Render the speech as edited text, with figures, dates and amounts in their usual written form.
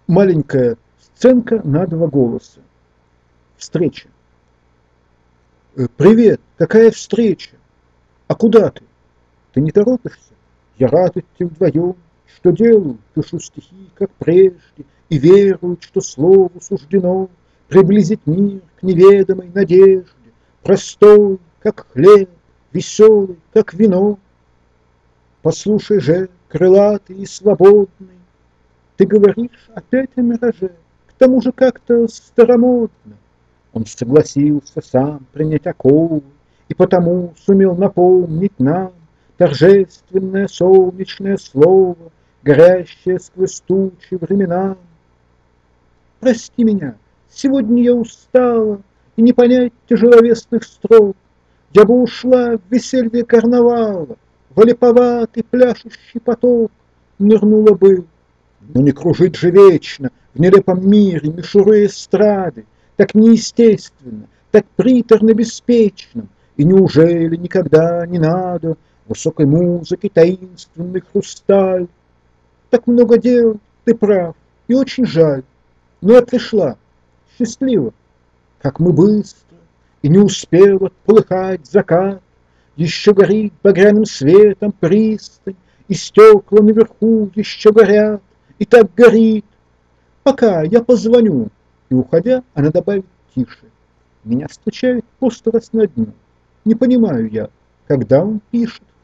Маленькая сценка на два голоса. Встреча. Привет, какая встреча? А куда ты? Ты не торопишься? Я рад идти вдвоем. Что делаю? Пишу стихи, как прежде, и верую, что слову суждено приблизить мир к неведомой надежде, простой, как хлеб, веселый, как вино. Послушай же, крылатый и свободный, ты говоришь опять о мираже, к тому же как-то старомодно. Он согласился сам принять оковы, и потому сумел напомнить нам торжественное солнечное слово, горящее сквозь тучи времена. Прости меня, сегодня я устала, и не понять тяжеловесных строк. Я бы ушла в веселье карнавала, в олиповатый пляшущий поток нырнула бы. Но не кружить же вечно в нелепом мире мишуры эстрады, так неестественно, так приторно-беспечно. И неужели никогда не надо высокой музыки таинственный хрусталь? Так много дел, ты прав, и очень жаль, но я пришла, счастливо, как мы быстро, и не успел отполыхать закат, еще горит багряным светом пристань, и стекла наверху еще горят, и так горит. Пока я позвоню. И, уходя, она добавит тише. Меня встречает просто раз на дню. Не понимаю я, когда он пишет.